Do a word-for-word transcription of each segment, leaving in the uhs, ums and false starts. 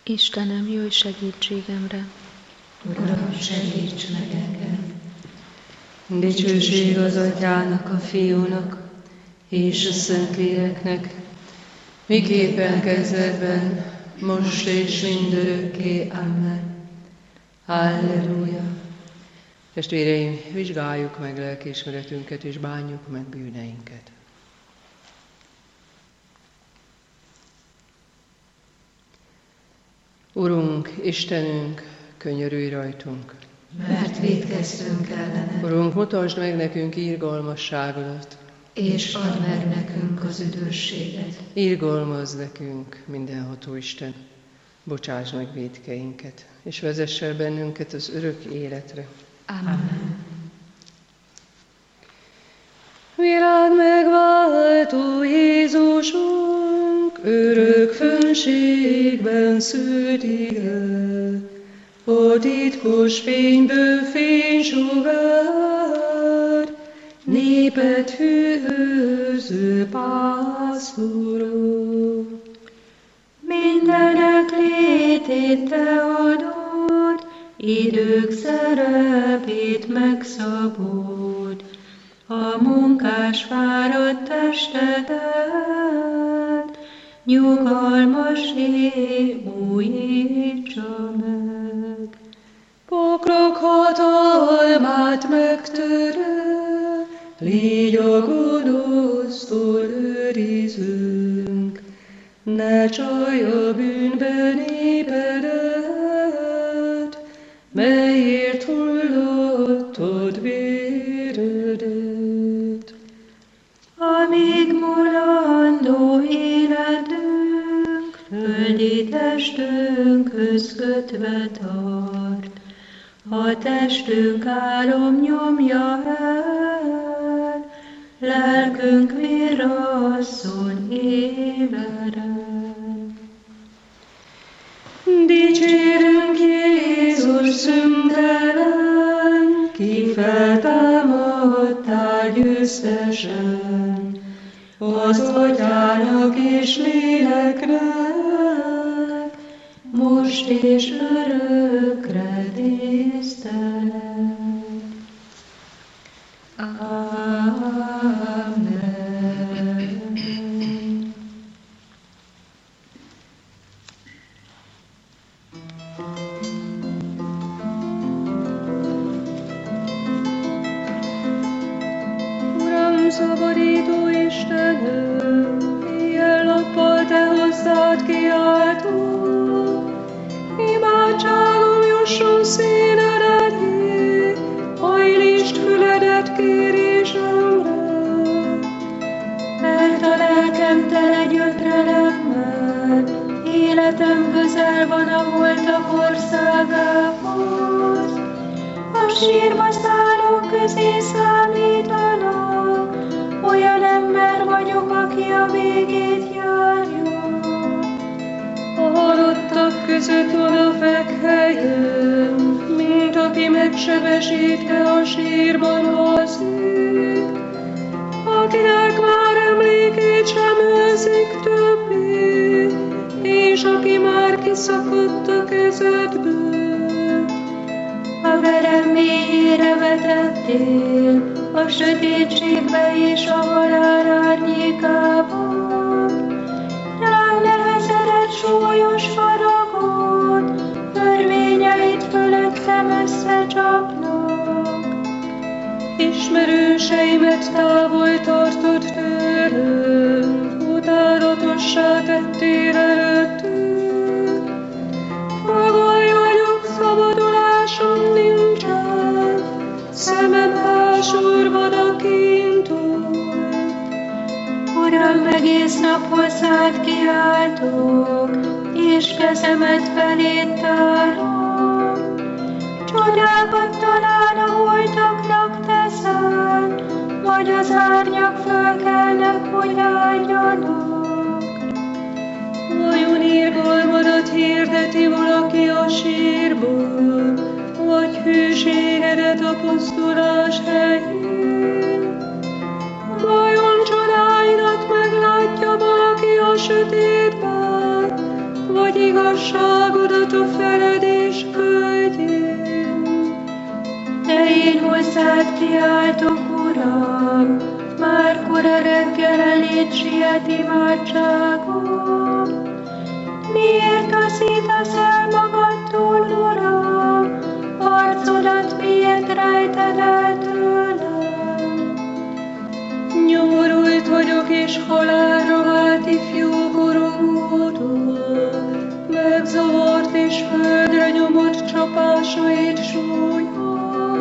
Istenem, jöjj segítségemre! Uram, segíts meg engem! Dicsőség az Atyának, a Fiúnak és a Szentléleknek, miképpen kezdetben, most és mindörökké. Amen. Halleluja! Testvéreim, vizsgáljuk meg lelkiismeretünket és bánjuk meg bűneinket. Urunk, Istenünk, könyörülj rajtunk! Mert vétkeztünk ellene. Urunk, mutasd meg nekünk irgalmasságodat, és add meg nekünk az üdvösséget. Irgalmazz nekünk, mindenható Isten, bocsáss meg vétkeinket, és vezess el bennünket az örök életre. Amen. Világ megváltó Jézusunk, örök fönségben szült ige, a titkos fényből fénysugár, népet hűhöző pásztorok. Mindenek létét te adod, idők szerepét megszabod, a munkás fáradt testedet, nyugalmasé újítsa meg. Pokrok hatalmát megtörő, légy a gonosztól őrizünk, ne csalj a bűnben népedet, melyért hullottad véredet. Amíg mulandó életünk, földi testünkhöz kötve tart, a testünk álom nyomja el, lelkünk virrasszon ébred. Dicsérünk Jézus szüntelen, ki feltámadtál győztesen, az Atyának és Léleknek, most és örökre tisztelet. Amen. Uram, szabadító Istenem, éjjel-nappal te hozzád kiáltok, imádságom jusson színed elé, hajlítsd füledet kérésemre. Mert a lelkem tele gyötrelemmel, életem közel van a holtak országához. A sírba szállók közé számítanak, olyan ember vagyok, aki a végét járja. A halottak között van a fekhelyem, mint aki megsebesítve a sírban alszik, akinek már emlékét sem őrzik többé, és aki már kiszakadt a kezedből. A verem mélyére vetettél, a sötétségbe és a halál árnyékában. Rám nehezedett súlyos faragot, törvényeit fölöttem összecsapnak. Ismerőseimet távol tartod tőlem, utálatossá tettél előttük. Fogoly vagyok, szabadulásom nincsen, szemem elsurvad a kintól. Uram, egész nap hozzád kiáltok, és kezemet feléd tárom. Csodákat talán a holtaknak teszel, vagy az árnyak fölkelnek, hogy áldjanak. Vajon irgalmadat hirdeti valaki a sírból, vagy hűségedet a pusztulás helyén? Vajon csodáidat meglátja valaki a sötétben, vagy igaz igazságodat a feledés földjén. De én hozzád kiáltok, Uram, már kora reggel eléd siet imádságom. Miért taszítasz el magadtól, Uram? Arcodat miért rejted el tőlem? Nyomorult vagyok és halálra vált ifjú koromódon, megzavart és földre nyomott csapásait súlya.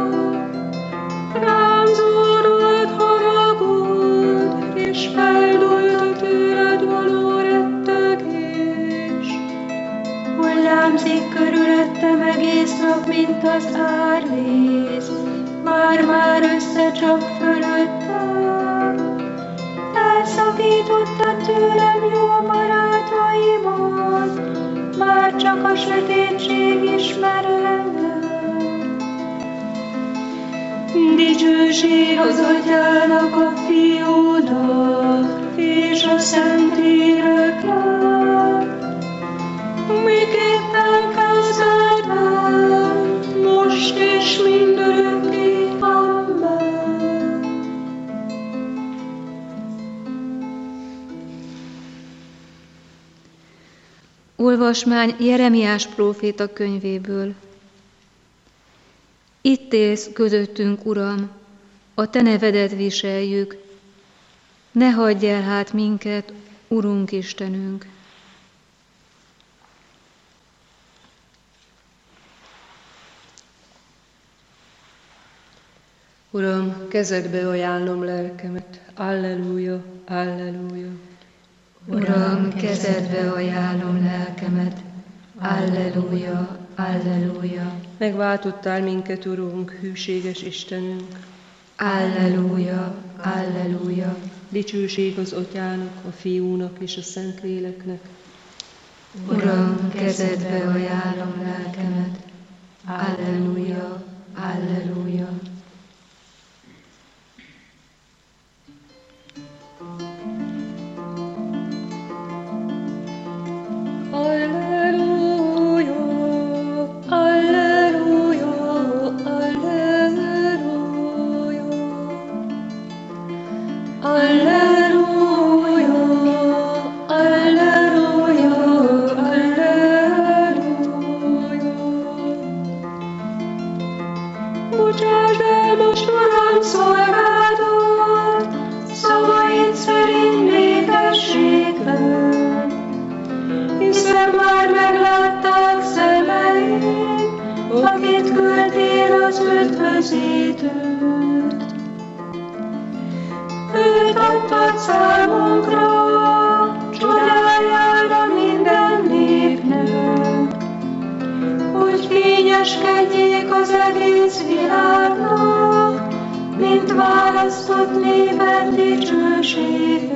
Rám zúdult haragod, és feldúlt a tőled való rettegés. Hullámzik körülöttem egész nap, mint az árvíz, már-már összecsap fölöttem. Elszakítottad tőlem jó barátaimat, már csak a sötétség ismer engem. Dicsőség az Atyának, a Fiúnak, és a Szentléleknek, miképpen kezdetben, most és mindörökké. Amen. Olvasmány Jeremiás próféta könyvéből. Itt élsz közöttünk, Uram, a te nevedet viseljük, ne hagyj el hát minket, Urunk Istenünk. Uram, kezedbe ajánlom lelkemet, alleluja, alleluja. Uram, kezedbe ajánlom lelkemet, alleluja, alleluja. Megváltottál minket, Urunk, hűséges Istenünk. Alleluja, alleluja. Dicsőség az Atyának, a Fiúnak és a Szentléleknek. Uram, kezedbe ajánlom lelkemet, alleluja, alleluja. Bocsásd el most, Uram, szolgádat, szavaid szerint békességben, hiszen már meglátták szemeim, akit küldtél az üdvözítőt. Őt adtad számunkra, csodájára minden népnek, hogy fényeskedjék az egész világnak, mint választott néped dicsősége.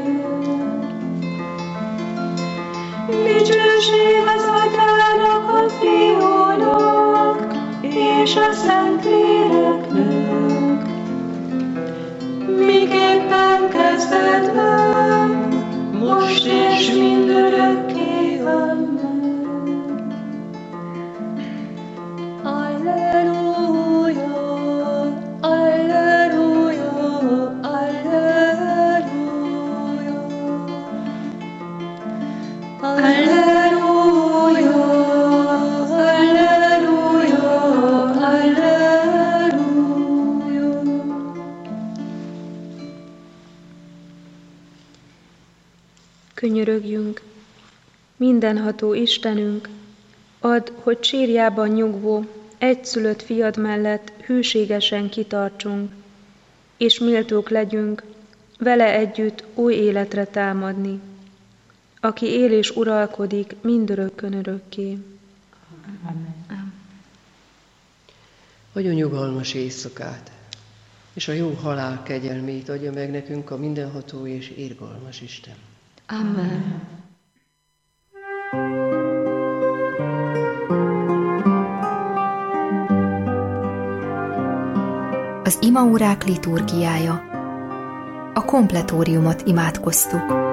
Dicsőség az Atyának, a Fiúnak és a Szentléleknek, miképpen kezdetben, most és mindörökké. Amen. Alleluja, alleluja, alleluja. Alleluja, alleluja, alleluja. Könyörögjünk, mindenható Istenünk, add, hogy sírjában nyugvó, egyszülött fiad mellett hűségesen kitartsunk, és méltók legyünk vele együtt új életre támadni, aki él és uralkodik mindörökkön örökké. Amen. Hogy a nyugalmas éjszakát, és a jó halál kegyelmét adja meg nekünk a mindenható és irgalmas Isten. Amen. Az imaórák liturgiája. A kompletóriumot imádkoztuk.